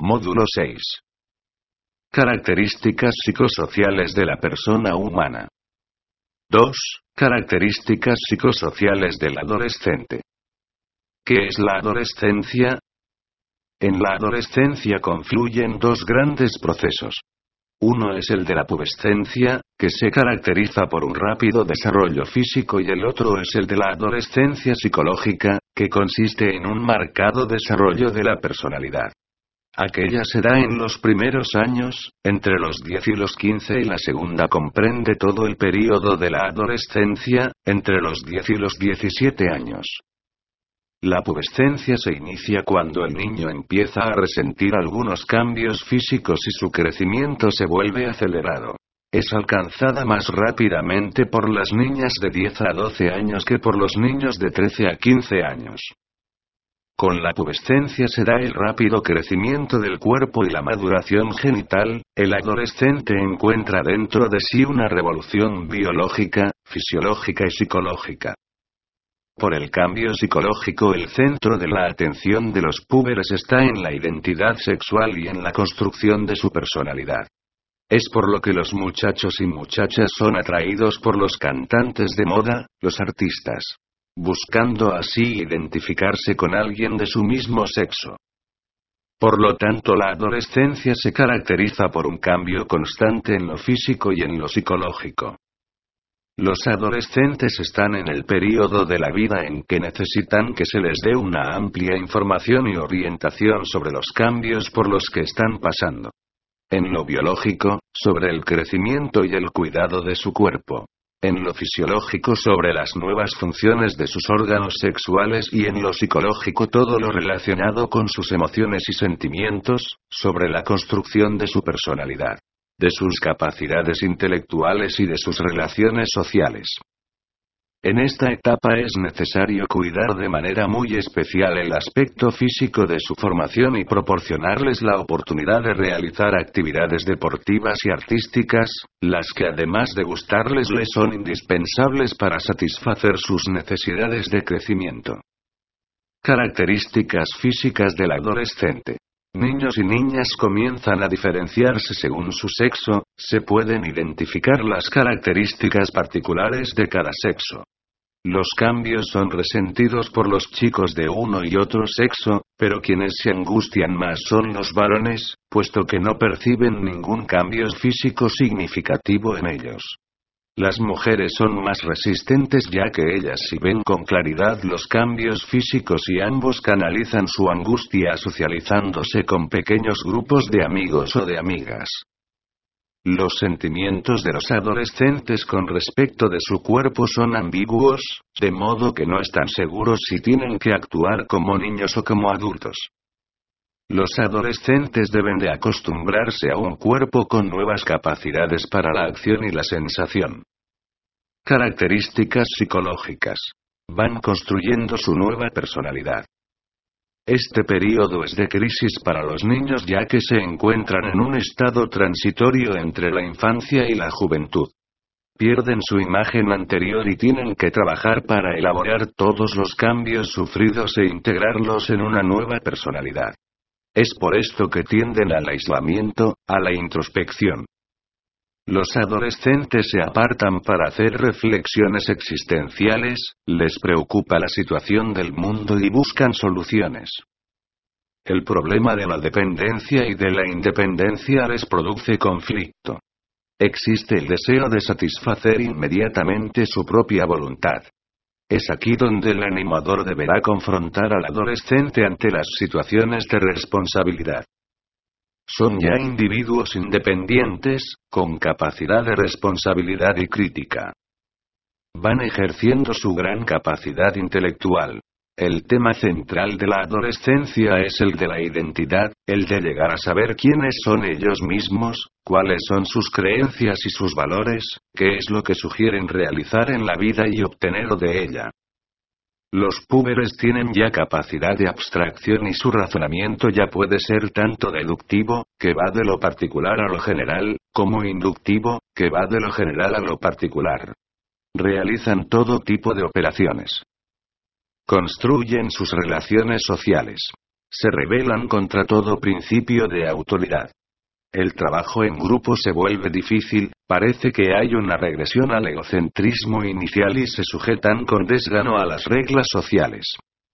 Módulo 6. Características psicosociales de la persona humana. 2. Características psicosociales del adolescente. ¿Qué es la adolescencia? En la adolescencia confluyen dos grandes procesos. Uno es el de la pubescencia, que se caracteriza por un rápido desarrollo físico, y el otro es el de la adolescencia psicológica, que consiste en un marcado desarrollo de la personalidad. Aquella se da en los primeros años, entre los 10 y los 15, y la segunda comprende todo el período de la adolescencia, entre los 10 y los 17 años. La pubescencia se inicia cuando el niño empieza a resentir algunos cambios físicos y su crecimiento se vuelve acelerado. Es alcanzada más rápidamente por las niñas de 10 a 12 años que por los niños de 13 a 15 años. Con la pubescencia se da el rápido crecimiento del cuerpo y la maduración genital. El adolescente encuentra dentro de sí una revolución biológica, fisiológica y psicológica. Por el cambio psicológico, el centro de la atención de los púberes está en la identidad sexual y en la construcción de su personalidad. Es por lo que los muchachos y muchachas son atraídos por los cantantes de moda, los artistas, buscando así identificarse con alguien de su mismo sexo. Por lo tanto, la adolescencia se caracteriza por un cambio constante en lo físico y en lo psicológico. Los adolescentes están en el período de la vida en que necesitan que se les dé una amplia información y orientación sobre los cambios por los que están pasando. En lo biológico, sobre el crecimiento y el cuidado de su cuerpo. En lo fisiológico, sobre las nuevas funciones de sus órganos sexuales, y en lo psicológico, todo lo relacionado con sus emociones y sentimientos, sobre la construcción de su personalidad, de sus capacidades intelectuales y de sus relaciones sociales. En esta etapa es necesario cuidar de manera muy especial el aspecto físico de su formación y proporcionarles la oportunidad de realizar actividades deportivas y artísticas, las que además de gustarles les son indispensables para satisfacer sus necesidades de crecimiento. Características físicas del adolescente. Niños y niñas comienzan a diferenciarse según su sexo. Se pueden identificar las características particulares de cada sexo. Los cambios son resentidos por los chicos de uno y otro sexo, pero quienes se angustian más son los varones, puesto que no perciben ningún cambio físico significativo en ellos. Las mujeres son más resistentes, ya que ellas sí ven con claridad los cambios físicos, y ambos canalizan su angustia socializándose con pequeños grupos de amigos o de amigas. Los sentimientos de los adolescentes con respecto de su cuerpo son ambiguos, de modo que no están seguros si tienen que actuar como niños o como adultos. Los adolescentes deben de acostumbrarse a un cuerpo con nuevas capacidades para la acción y la sensación. Características psicológicas. Van construyendo su nueva personalidad. Este período es de crisis para los niños, ya que se encuentran en un estado transitorio entre la infancia y la juventud. Pierden su imagen anterior y tienen que trabajar para elaborar todos los cambios sufridos e integrarlos en una nueva personalidad. Es por esto que tienden al aislamiento, a la introspección. Los adolescentes se apartan para hacer reflexiones existenciales, les preocupa la situación del mundo y buscan soluciones. El problema de la dependencia y de la independencia les produce conflicto. Existe el deseo de satisfacer inmediatamente su propia voluntad. Es aquí donde el animador deberá confrontar al adolescente ante las situaciones de responsabilidad. Son ya individuos independientes, con capacidad de responsabilidad y crítica. Van ejerciendo su gran capacidad intelectual. El tema central de la adolescencia es el de la identidad, el de llegar a saber quiénes son ellos mismos, cuáles son sus creencias y sus valores, qué es lo que sugieren realizar en la vida y obtener de ella. Los púberes tienen ya capacidad de abstracción y su razonamiento ya puede ser tanto deductivo, que va de lo particular a lo general, como inductivo, que va de lo general a lo particular. Realizan todo tipo de operaciones. Construyen sus relaciones sociales. se rebelan contra todo principio de autoridad. El trabajo en grupo se vuelve difícil, parece que hay una regresión al egocentrismo inicial y se sujetan con desgano a las reglas sociales.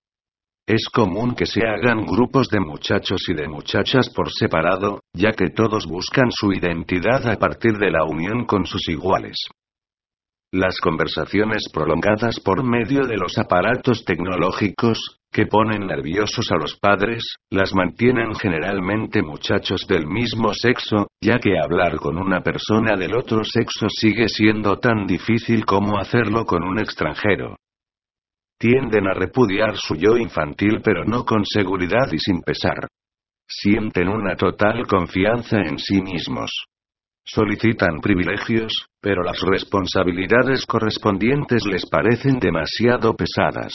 Es común que se hagan grupos de muchachos y de muchachas por separado, ya que todos buscan su identidad a partir de la unión con sus iguales. Las conversaciones prolongadas por medio de los aparatos tecnológicos, que ponen nerviosos a los padres, las mantienen generalmente muchachos del mismo sexo, ya que hablar con una persona del otro sexo sigue siendo tan difícil como hacerlo con un extranjero. Tienden a repudiar su yo infantil pero no con seguridad y sin pesar. Sienten una total confianza en sí mismos. Solicitan privilegios, pero las responsabilidades correspondientes les parecen demasiado pesadas.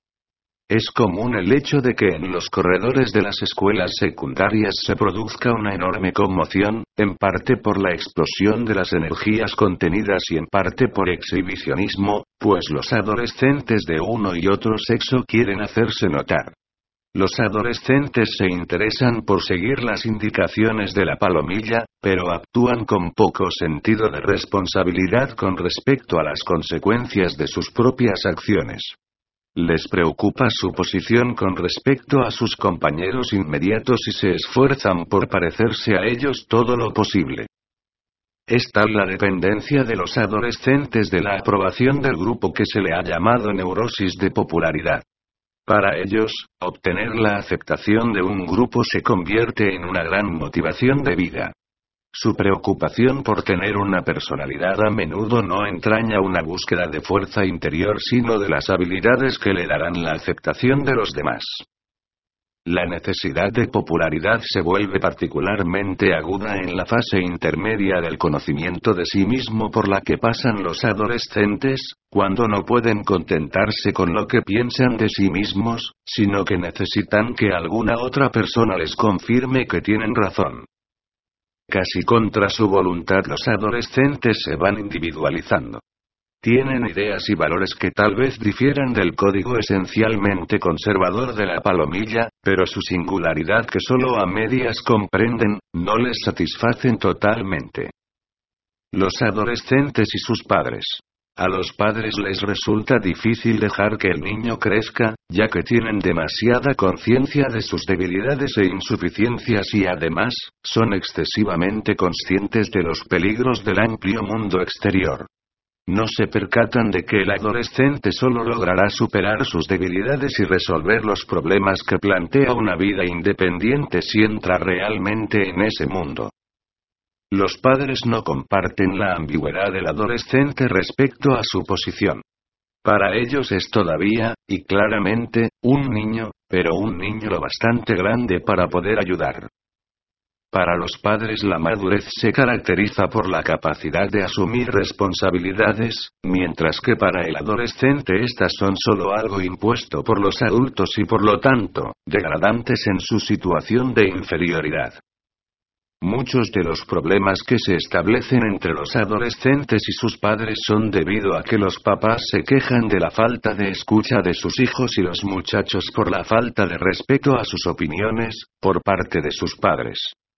Es común el hecho de que en los corredores de las escuelas secundarias se produzca una enorme conmoción, en parte por la explosión de las energías contenidas y en parte por exhibicionismo, pues los adolescentes de uno y otro sexo quieren hacerse notar. Los adolescentes se interesan por seguir las indicaciones de la palomilla, pero actúan con poco sentido de responsabilidad con respecto a las consecuencias de sus propias acciones. Les preocupa su posición con respecto a sus compañeros inmediatos y se esfuerzan por parecerse a ellos todo lo posible. Es tal la dependencia de los adolescentes de la aprobación del grupo que se le ha llamado neurosis de popularidad. Para ellos, obtener la aceptación de un grupo se convierte en una gran motivación de vida. Su preocupación por tener una personalidad a menudo no entraña una búsqueda de fuerza interior sino de las habilidades que le darán la aceptación de los demás. La necesidad de popularidad se vuelve particularmente aguda en la fase intermedia del conocimiento de sí mismo por la que pasan los adolescentes, cuando no pueden contentarse con lo que piensan de sí mismos, sino que necesitan que alguna otra persona les confirme que tienen razón. Casi contra su voluntad los adolescentes se van individualizando. Tienen ideas y valores que tal vez difieran del código esencialmente conservador de la palomilla, pero su singularidad que solo a medias comprenden, no les satisfacen totalmente. Los adolescentes y sus padres. A los padres les resulta difícil dejar que el niño crezca, ya que tienen demasiada conciencia de sus debilidades e insuficiencias y además, son excesivamente conscientes de los peligros del amplio mundo exterior. No se percatan de que el adolescente solo logrará superar sus debilidades y resolver los problemas que plantea una vida independiente si entra realmente en ese mundo. Los padres no comparten la ambigüedad del adolescente respecto a su posición. Para ellos es todavía, y claramente, un niño, pero un niño lo bastante grande para poder ayudar. Para los padres la madurez se caracteriza por la capacidad de asumir responsabilidades, mientras que para el adolescente estas son solo algo impuesto por los adultos y por lo tanto, degradantes en su situación de inferioridad. Muchos de los problemas que se establecen entre los adolescentes y sus padres son debido a que los papás se quejan de la falta de escucha de sus hijos y los muchachos por la falta de respeto a sus opiniones, por parte de sus padres.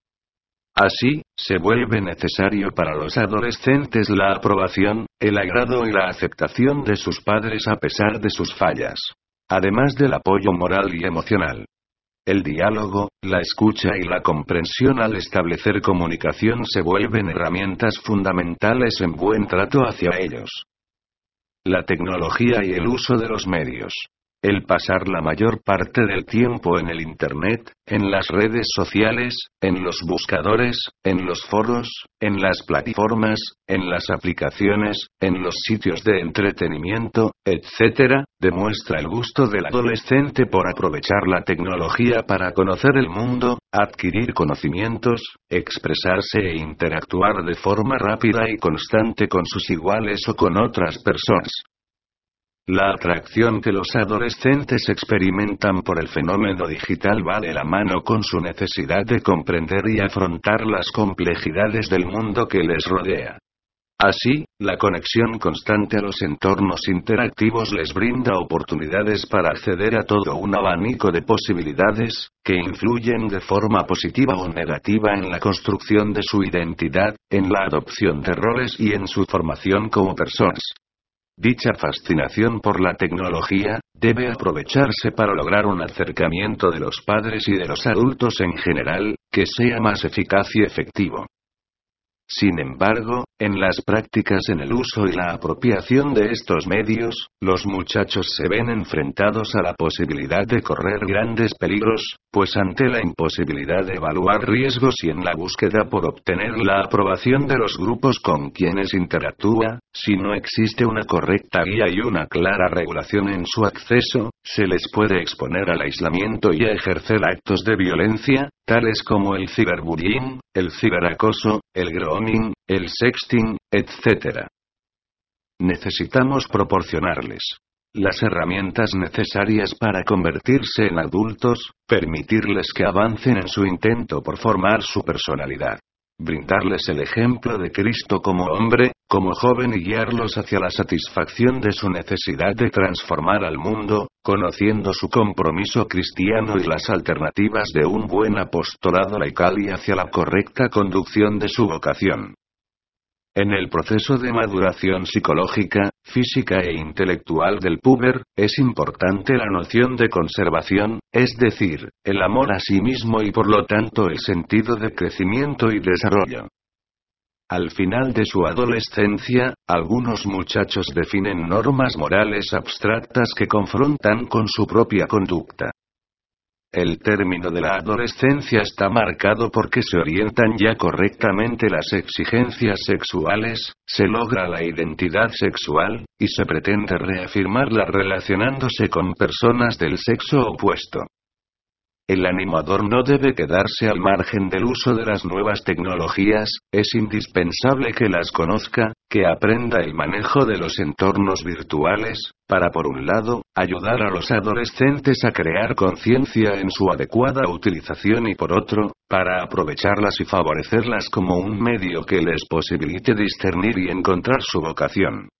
Así, se vuelve necesario para los adolescentes la aprobación, el agrado y la aceptación de sus padres a pesar de sus fallas. Además del apoyo moral y emocional. El diálogo, la escucha y la comprensión al establecer comunicación se vuelven herramientas fundamentales en buen trato hacia ellos. La tecnología y el uso de los medios. El pasar la mayor parte del tiempo en el Internet, en las redes sociales, en los buscadores, en los foros, en las plataformas, en las aplicaciones, en los sitios de entretenimiento, etc., demuestra el gusto del adolescente por aprovechar la tecnología para conocer el mundo, adquirir conocimientos, expresarse e interactuar de forma rápida y constante con sus iguales o con otras personas. La atracción que los adolescentes experimentan por el fenómeno digital va de la mano con su necesidad de comprender y afrontar las complejidades del mundo que les rodea. Así, la conexión constante a los entornos interactivos les brinda oportunidades para acceder a todo un abanico de posibilidades, que influyen de forma positiva o negativa en la construcción de su identidad, en la adopción de roles y en su formación como personas. Dicha fascinación por la tecnología, debe aprovecharse para lograr un acercamiento de los padres y de los adultos en general, que sea más eficaz y efectivo. Sin embargo, en las prácticas en el uso y la apropiación de estos medios, los muchachos se ven enfrentados a la posibilidad de correr grandes peligros, pues ante la imposibilidad de evaluar riesgos y en la búsqueda por obtener la aprobación de los grupos con quienes interactúa, si no existe una correcta guía y una clara regulación en su acceso, se les puede exponer al aislamiento y a ejercer actos de violencia, tales como el ciberbullying, el ciberacoso, el grooming, el sexting, etc. Necesitamos proporcionarles las herramientas necesarias para convertirse en adultos, permitirles que avancen en su intento por formar su personalidad. Brindarles el ejemplo de Cristo como hombre, como joven y guiarlos hacia la satisfacción de su necesidad de transformar al mundo, conociendo su compromiso cristiano y las alternativas de un buen apostolado laical y hacia la correcta conducción de su vocación. En el proceso de maduración psicológica, física e intelectual del puber, es importante la noción de conservación, es decir, el amor a sí mismo y por lo tanto el sentido de crecimiento y desarrollo. Al final de su adolescencia, algunos muchachos definen normas morales abstractas que confrontan con su propia conducta. El término de la adolescencia está marcado porque se orientan ya correctamente las exigencias sexuales, se logra la identidad sexual, y se pretende reafirmarla relacionándose con personas del sexo opuesto. El animador no debe quedarse al margen del uso de las nuevas tecnologías, es indispensable que las conozca, que aprenda el manejo de los entornos virtuales, para por un lado, ayudar a los adolescentes a crear conciencia en su adecuada utilización y por otro, para aprovecharlas y favorecerlas como un medio que les posibilite discernir y encontrar su vocación.